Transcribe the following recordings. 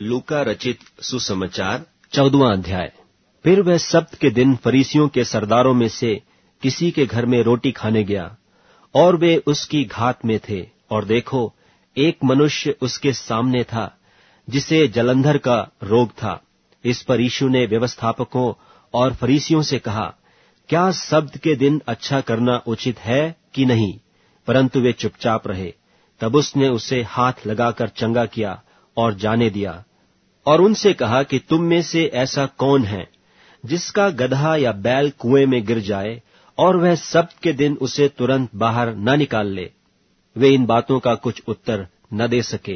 लूका रचित सुसमाचार 14वां अध्याय। फिर वह सब्त के दिन फरीसियों के सरदारों में से किसी के घर में रोटी खाने गया, और वे उसकी घात में थे। और देखो, एक मनुष्य उसके सामने था जिसे जलंधर का रोग था। इस पर यीशु ने व्यवस्थापकों और फरीसियों से कहा, क्या सब्त के दिन अच्छा करना उचित है कि नहीं? परंतु वे चुपचाप रहे। तब उसने उसे हाथ लगाकर चंगा किया और जाने दिया, और उनसे कहा कि तुम में से ऐसा कौन है जिसका गदहा या बैल कुएं में गिर जाए और वह सब्त के दिन उसे तुरंत बाहर न निकाल ले? वे इन बातों का कुछ उत्तर न दे सके।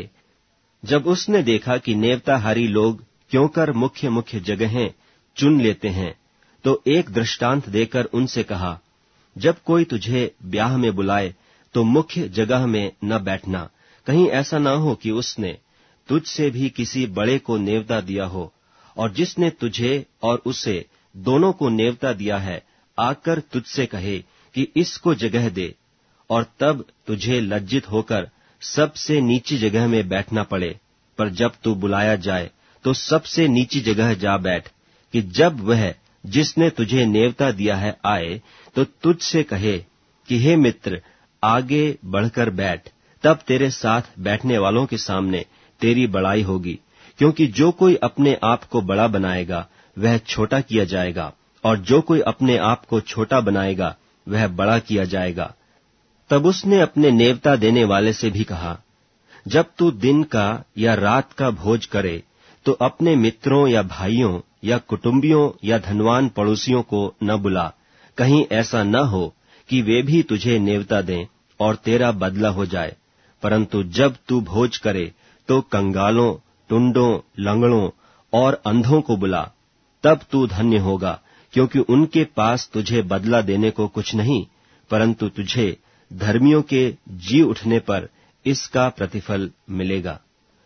जब उसने देखा कि नेवताहारी लोग क्योंकर मुख्य मुख्य जगहें चुन लेते हैं, तो एक दृष्टांत देकर उनसे कहा, जब कोई तुझे ब्याह में बुलाए तो मुख्य जगह में न बैठना। कहीं ऐसा न हो कि उसने तुझसे भी किसी बड़े को नेवता दिया हो, और जिसने तुझे और उसे दोनों को नेवता दिया है आकर तुझसे कहे कि इसको जगह दे, और तब तुझे लज्जित होकर सबसे नीची जगह में बैठना पड़े। पर जब तू बुलाया जाए तो सबसे नीची जगह जा बैठ, कि जब वह जिसने तुझे नेवता दिया है आए तो तुझसे कहे कि हे मित्र, आगे बढ़कर बैठ। तब तेरे साथ बैठने वालों के सामने तेरी बड़ाई होगी, क्योंकि जो कोई अपने आप को बड़ा बनाएगा वह छोटा किया जाएगा, और जो कोई अपने आप को छोटा बनाएगा वह बड़ा किया जाएगा। तब उसने अपने नेवता देने वाले से भी कहा, जब तू दिन का या रात का भोज करे तो अपने मित्रों या भाइयों या कुटुंबियों या धनवान पड़ोसियों को न बुला, कहीं ऐसा न हो कि वे भी तुझे नेवता दें और तेरा बदला हो जाए। परंतु जब तू भोज करे तो कंगालों, टुंडों, लंगड़ों और अंधों को बुला, तब तू धन्य होगा, क्योंकि उनके पास तुझे बदला देने को कुछ नहीं, परंतु तुझे धर्मियों के जी उठने पर इसका प्रतिफल मिलेगा।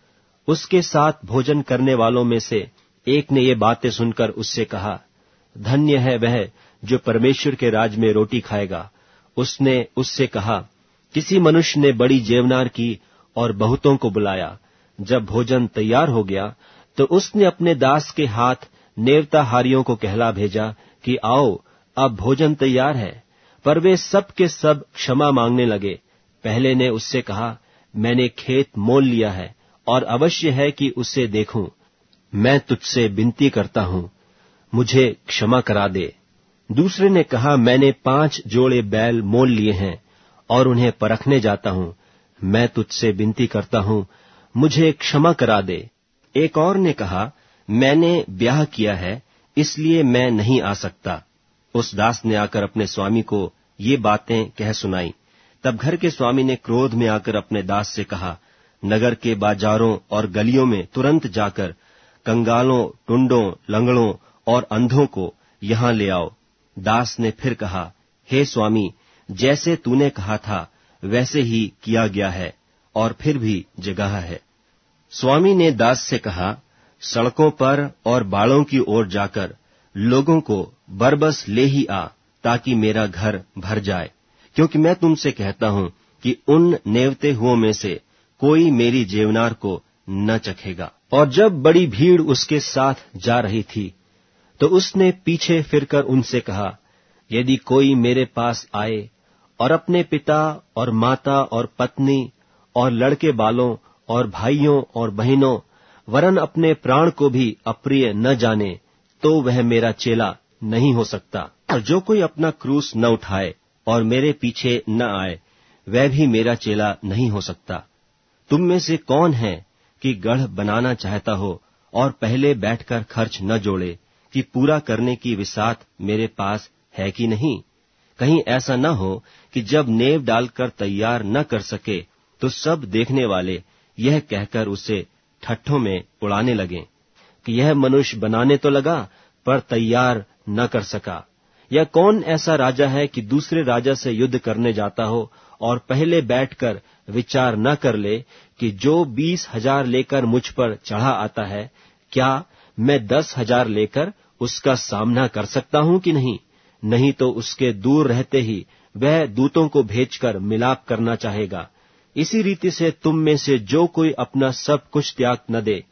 उसके साथ भोजन करने वालों में से एक ने ये बातें सुनकर उससे कहा, धन्य है वह जो परमेश्वर के राज में रोटी खाएगा। उसने उससे कहा, किसी मनुष्य ने बड़ी जेवनार की और बहुतों को बुलाया। जब भोजन तैयार हो गया तो उसने अपने दास के हाथ नेवताहारियों को कहला भेजा कि आओ, अब भोजन तैयार है। पर वे सब के सब क्षमा मांगने लगे। पहले ने उससे कहा, मैंने खेत मोल लिया है और अवश्य है कि उसे देखूं। मैं तुझसे विनती करता हूं, मुझे क्षमा करा दे। दूसरे ने कहा, मैंने 5 जोड़े बैल मोल लिए हैं और उन्हें परखने जाता हूं। मैं तुझसे विनती करता हूं, मुझे क्षमा करा दे। एक और ने कहा, मैंने ब्याह किया है, इसलिए मैं नहीं आ सकता। उस दास ने आकर अपने स्वामी को ये बातें कह सुनाई। तब घर के स्वामी ने क्रोध में आकर अपने दास से कहा, नगर के बाजारों और गलियों में तुरंत जाकर कंगालों, टुंडों, लंगड़ों और अंधों को यहां ले आओ। दास ने फिर कहा, हे स्वामी, जैसे तूने कहा था वैसे ही किया गया है, और फिर भी जगह है। स्वामी ने दास से कहा, सड़कों पर और बाड़ों की ओर जाकर लोगों को बरबस ले ही आ, ताकि मेरा घर भर जाए। क्योंकि मैं तुमसे कहता हूं कि उन नेवते हुओं में से कोई मेरी जेवनार को न चखेगा। और जब बड़ी भीड़ उसके साथ जा रही थी तो उसने पीछे फिरकर उनसे कहा, यदि कोई मेरे पास आए और अपने पिता और माता और पत्नी और लड़के बालों और भाइयों और बहनों वरन अपने प्राण को भी अप्रिय न जाने, तो वह मेरा चेला नहीं हो सकता। और जो कोई अपना क्रूस न उठाए और मेरे पीछे न आए, वह भी मेरा चेला नहीं हो सकता। तुम में से कौन है कि गढ़ बनाना चाहता हो और पहले बैठकर खर्च न जोड़े कि पूरा करने की विसात मेरे पास है कि नहीं? कहीं ऐसा न हो कि जब नेव डालकर तैयार न कर सके तो सब देखने वाले यह कहकर उसे ठट्ठों में उड़ाने लगें कि यह मनुष्य बनाने तो लगा पर तैयार न कर सका। या कौन ऐसा राजा है कि दूसरे राजा से युद्ध करने जाता हो और पहले बैठकर विचार न कर ले कि जो 20,000 लेकर मुझ पर चढ़ा आता है, क्या मैं 10,000 लेकर उसका सामना कर सकता हूं कि नहीं? नहीं तो उसके दूर रहते ही वह दूतों को भेजकर मिलाप करना चाहेगा। इसी रीति से तुम में से जो कोई अपना सब कुछ त्याग न दे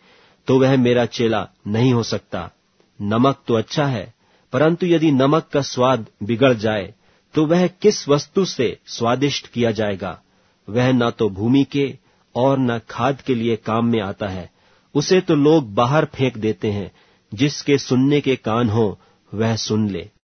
तो वह मेरा चेला नहीं हो सकता। नमक तो अच्छा है, परंतु यदि नमक का स्वाद बिगड़ जाए तो वह किस वस्तु से स्वादिष्ट किया जाएगा? वह न तो भूमि के और न खाद के लिए काम में आता है। उसे तो लोग बाहर फेंक देते हैं। जिसके सुनने के कान हो वह सुन ले।